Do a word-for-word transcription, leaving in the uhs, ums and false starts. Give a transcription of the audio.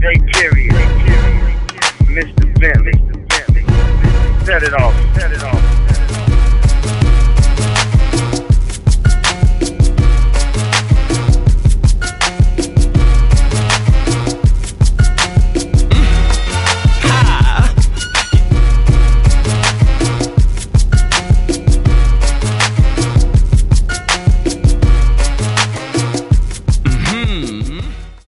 J Period, Mister Bentley. Set it off, set it off.